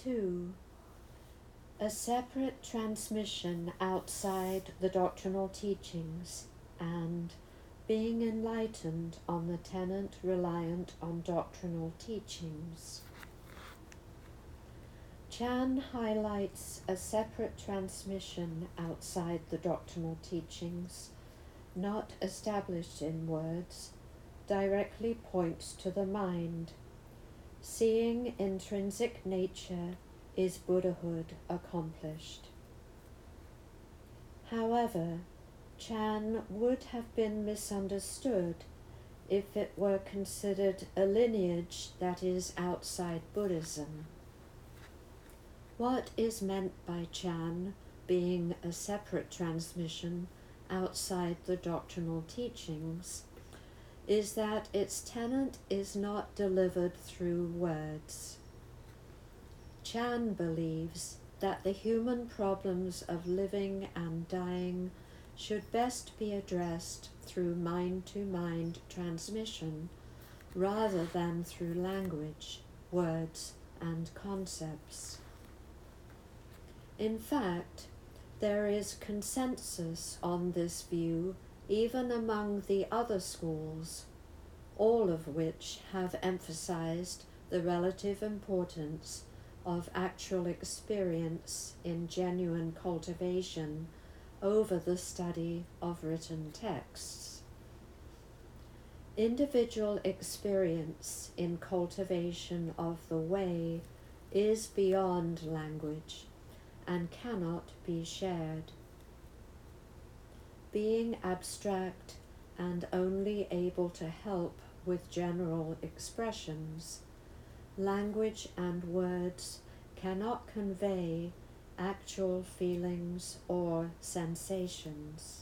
2. A separate transmission outside the doctrinal teachings and being enlightened on the tenet reliant on doctrinal teachings. Chan highlights a separate transmission outside the doctrinal teachings, not established in words, directly points to the mind. Seeing intrinsic nature is Buddhahood accomplished. However, Chan would have been misunderstood if it were considered a lineage that is outside Buddhism. What is meant by Chan being a separate transmission outside the doctrinal teachings is that its tenet is not delivered through words. Chan believes that the human problems of living and dying should best be addressed through mind-to-mind transmission rather than through language, words, and concepts. In fact, there is consensus on this view even among the other schools, all of which have emphasized the relative importance of actual experience in genuine cultivation over the study of written texts. Individual experience in cultivation of the way is beyond language and cannot be shared. Being abstract and only able to help with general expressions, language and words cannot convey actual feelings or sensations.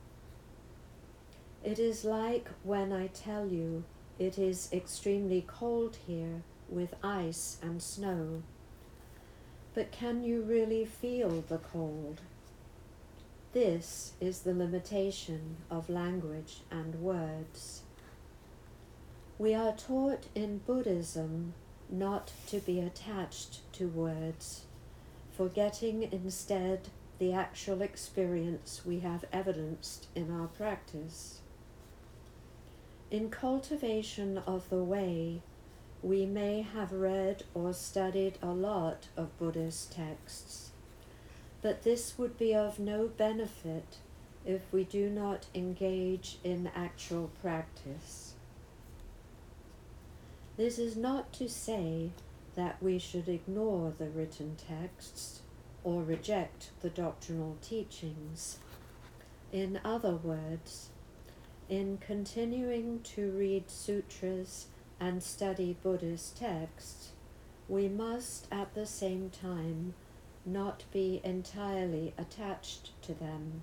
It is like when I tell you it is extremely cold here with ice and snow. But can you really feel the cold? This is the limitation of language and words. We are taught in Buddhism not to be attached to words, forgetting instead the actual experience we have evidenced in our practice. In cultivation of the way, we may have read or studied a lot of Buddhist texts, but this would be of no benefit if we do not engage in actual practice. This is not to say that we should ignore the written texts or reject the doctrinal teachings. In other words, in continuing to read sutras and study Buddhist texts, we must at the same time not be entirely attached to them.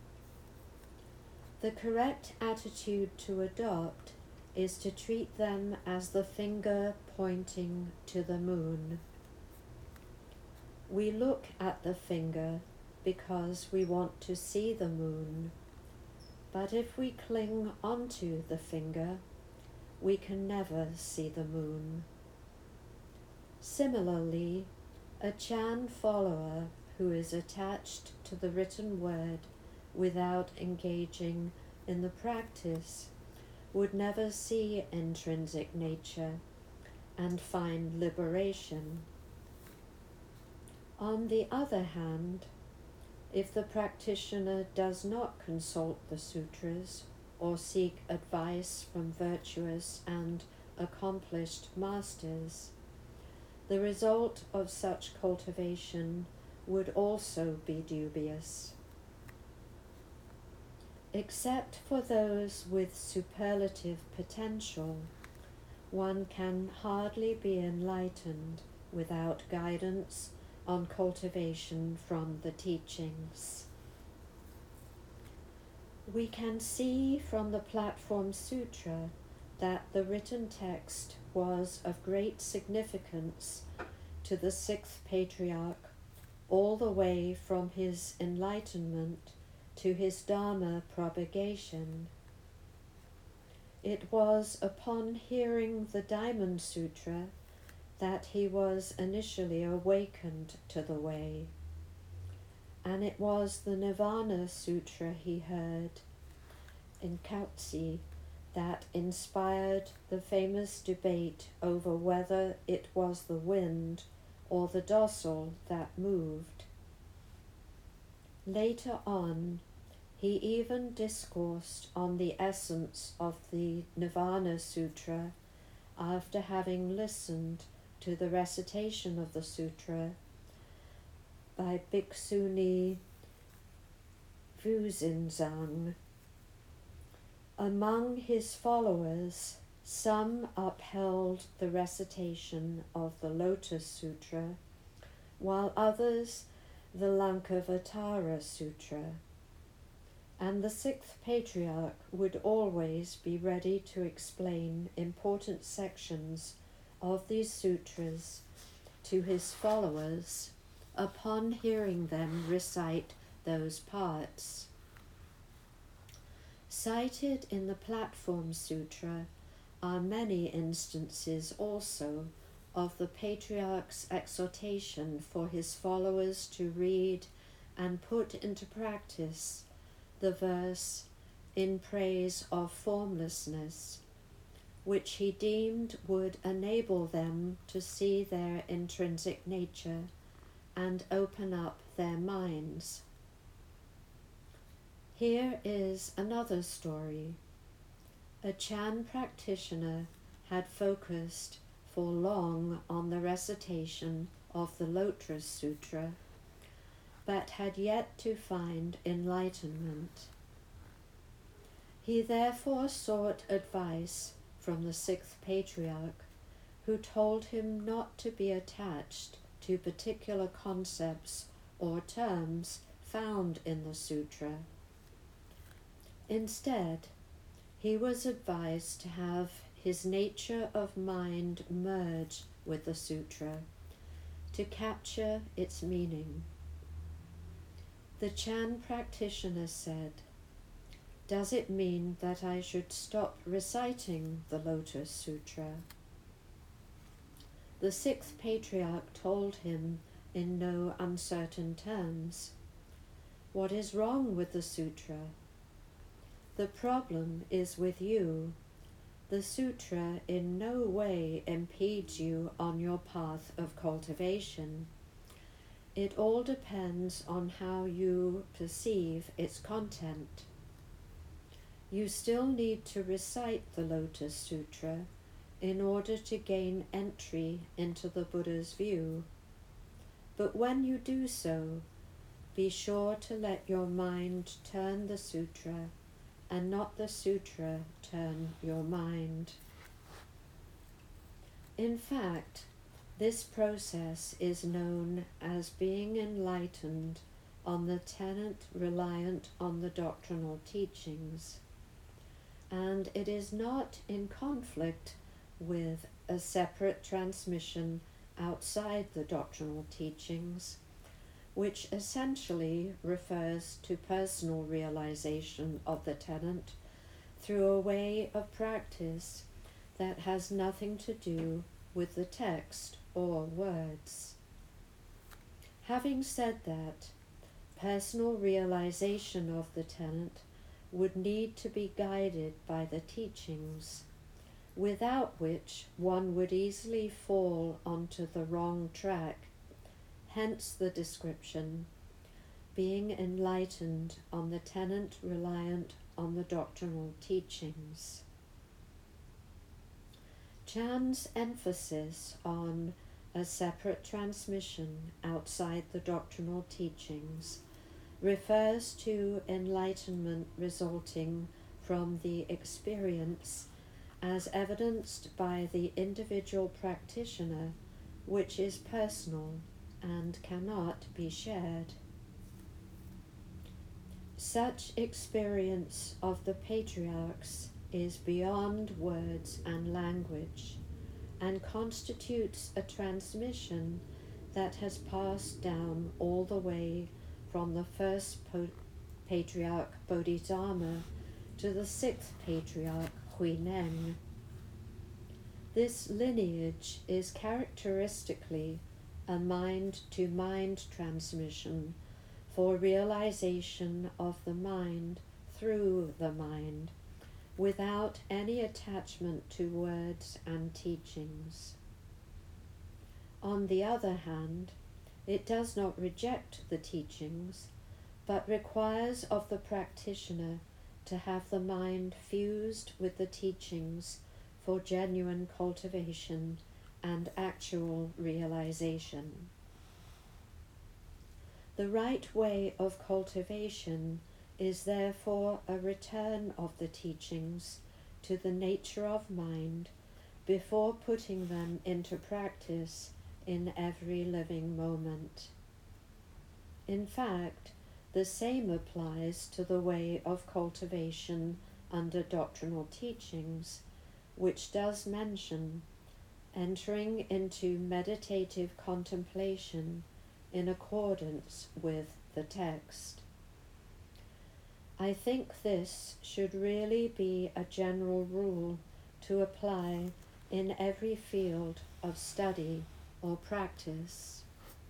The correct attitude to adopt is to treat them as the finger pointing to the moon. We look at the finger because we want to see the moon, but if we cling onto the finger, we can never see the moon. Similarly, a Chan follower who is attached to the written word without engaging in the practice would never see intrinsic nature and find liberation. On the other hand, if the practitioner does not consult the sutras or seek advice from virtuous and accomplished masters, the result of such cultivation would also be dubious. Except for those with superlative potential, one can hardly be enlightened without guidance on cultivation from the teachings. We can see from the Platform Sutra that the written text was of great significance to the sixth patriarch all the way from his enlightenment to his Dharma propagation. It was upon hearing the Diamond Sutra that he was initially awakened to the way, and it was the Nirvana Sutra he heard in Kautsi that inspired the famous debate over whether it was the wind or the dosel that moved. Later on, he even discoursed on the essence of the Nirvana Sutra after having listened to the recitation of the sutra by Bhikshuni Vuzinzang. Among his followers, some upheld the recitation of the Lotus Sutra, while others the Lankavatara Sutra, and the sixth patriarch would always be ready to explain important sections of these sutras to his followers upon hearing them recite those parts. Cited in the Platform Sutra are many instances also of the patriarch's exhortation for his followers to read and put into practice the verse in praise of formlessness, which he deemed would enable them to see their intrinsic nature and open up their minds. Here is another story. A Chan practitioner had focused for long on the recitation of the Lotus Sutra, but had yet to find enlightenment. He therefore sought advice from the sixth patriarch, who told him not to be attached to particular concepts or terms found in the sutra. Instead, he was advised to have his nature of mind merge with the sutra to capture its meaning. The Chan practitioner said, "Does it mean that I should stop reciting the Lotus Sutra?" The sixth patriarch told him in no uncertain terms, "What is wrong with the sutra? The problem is with you. The sutra in no way impedes you on your path of cultivation. It all depends on how you perceive its content. You still need to recite the Lotus Sutra in order to gain entry into the Buddha's view. But when you do so, be sure to let your mind turn the sutra and not the sutra turn your mind." In fact, this process is known as being enlightened on the tenet reliant on the doctrinal teachings, and it is not in conflict with a separate transmission outside the doctrinal teachings, which essentially refers to personal realization of the tenet through a way of practice that has nothing to do with the text or words. Having said that, personal realization of the tenet would need to be guided by the teachings, without which one would easily fall onto the wrong track. Hence the description, being enlightened on the tenet reliant on the doctrinal teachings. Chan's emphasis on a separate transmission outside the doctrinal teachings refers to enlightenment resulting from the experience as evidenced by the individual practitioner, which is personal and cannot be shared. Such experience of the patriarchs is beyond words and language, and constitutes a transmission that has passed down all the way from the first patriarch Bodhidharma to the sixth patriarch Huineng. This lineage is characteristically a mind-to-mind transmission for realization of the mind through the mind, without any attachment to words and teachings. On the other hand, it does not reject the teachings, but requires of the practitioner to have the mind fused with the teachings for genuine cultivation and actual realization. The right way of cultivation is therefore a return of the teachings to the nature of mind before putting them into practice in every living moment. In fact, the same applies to the way of cultivation under doctrinal teachings, which does mention entering into meditative contemplation in accordance with the text. I think this should really be a general rule to apply in every field of study or practice.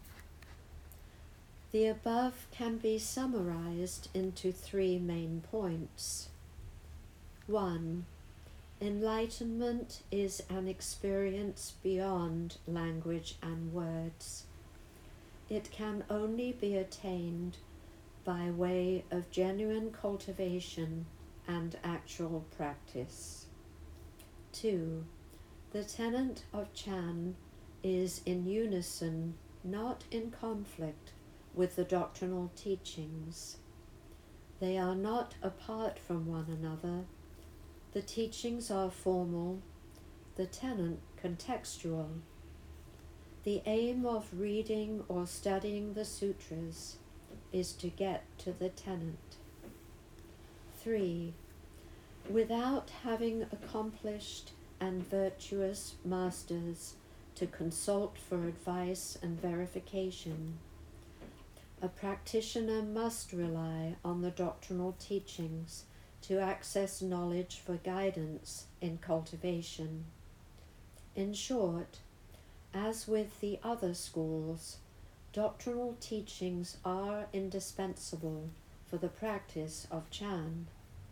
The above can be summarized into 3 main points. 1. Enlightenment is an experience beyond language and words. It can only be attained by way of genuine cultivation and actual practice. 2. The tenet of Chan is in unison, not in conflict, with the doctrinal teachings. They are not apart from one another. The teachings are formal, the tenet contextual. The aim of reading or studying the sutras is to get to the tenet. 3. Without having accomplished and virtuous masters to consult for advice and verification, a practitioner must rely on the doctrinal teachings to access knowledge for guidance in cultivation. In short, as with the other schools, doctrinal teachings are indispensable for the practice of Chan.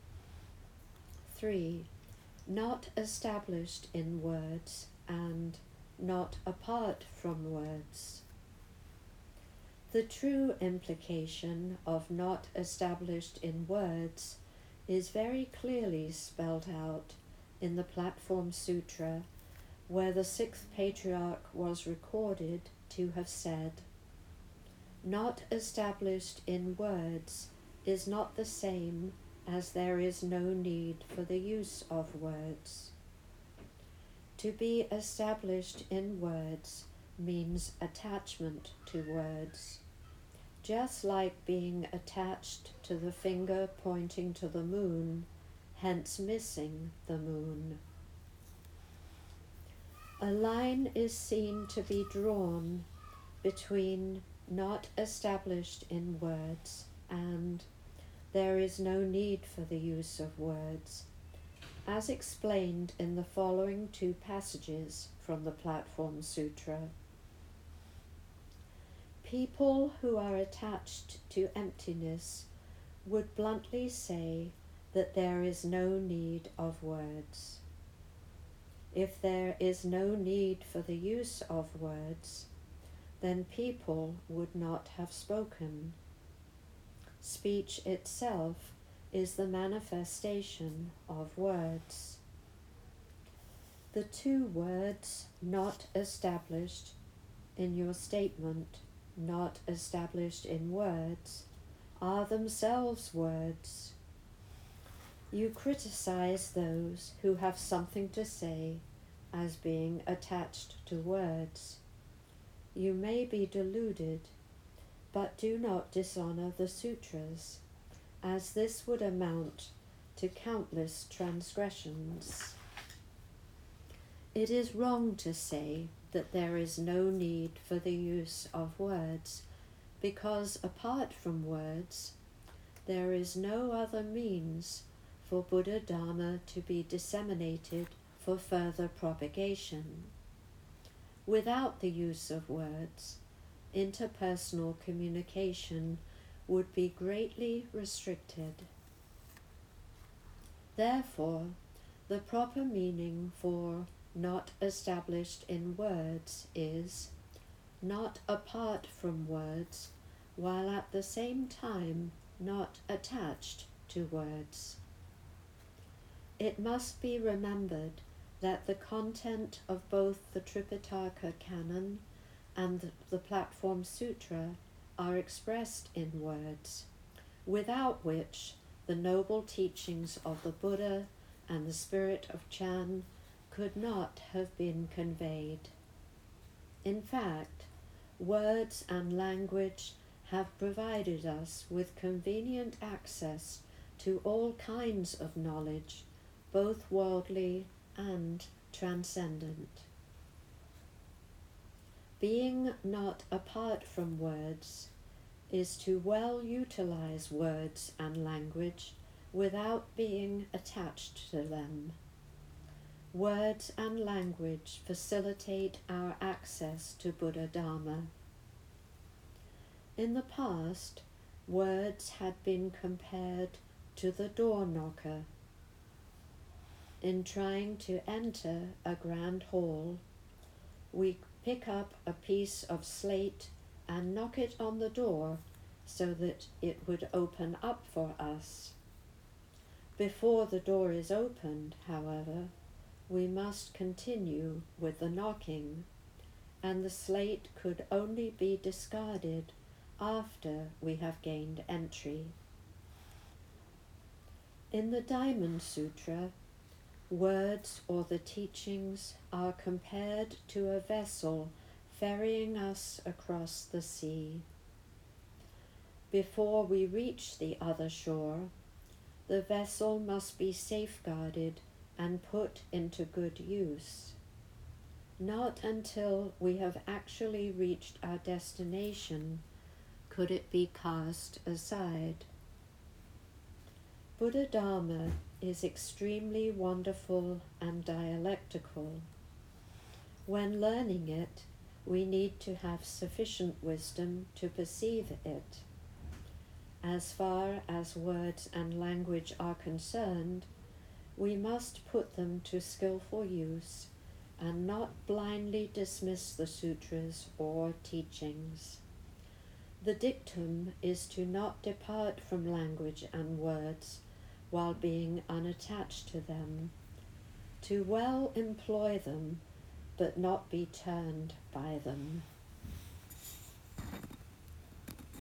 3. Not established in words and not apart from words. The true implication of not established in words is very clearly spelled out in the Platform Sutra, where the 6th Patriarch was recorded to have said, "Not established in words is not the same as there is no need for the use of words. To be established in words means attachment to words, just like being attached to the finger pointing to the moon, hence missing the moon. A line is seen to be drawn between not established in words and there is no need for the use of words, as explained in the following 2 passages from the Platform Sutra. People who are attached to emptiness would bluntly say that there is no need of words. If there is no need for the use of words, then people would not have spoken. Speech itself is the manifestation of words. The 2 words, not established, in your statement, not established in words, are themselves words. You criticize those who have something to say as being attached to words. You may be deluded, but do not dishonor the sutras, as this would amount to countless transgressions. It is wrong to say that there is no need for the use of words, because apart from words, there is no other means for Buddha Dharma to be disseminated for further propagation. Without the use of words, interpersonal communication would be greatly restricted. Therefore, the proper meaning for not established in words is not apart from words, while at the same time not attached to words. It must be remembered that the content of both the Tripitaka Canon and the Platform Sutra are expressed in words, without which the noble teachings of the Buddha and the spirit of Chan could not have been conveyed. In fact, words and language have provided us with convenient access to all kinds of knowledge, both worldly and transcendent. Being not apart from words is to well utilize words and language without being attached to them. Words and language facilitate our access to Buddha Dharma. In the past, words had been compared to the door knocker. In trying to enter a grand hall, we pick up a piece of slate and knock it on the door so that it would open up for us. Before the door is opened, however, we must continue with the knocking, and the slate could only be discarded after we have gained entry. In the Diamond Sutra, words or the teachings are compared to a vessel ferrying us across the sea. Before we reach the other shore, the vessel must be safeguarded and put into good use. Not until we have actually reached our destination could it be cast aside. Buddha Dharma is extremely wonderful and dialectical. When learning it, we need to have sufficient wisdom to perceive it. As far as words and language are concerned, we must put them to skillful use and not blindly dismiss the sutras or teachings. The dictum is to not depart from language and words while being unattached to them, to well employ them, but not be turned by them.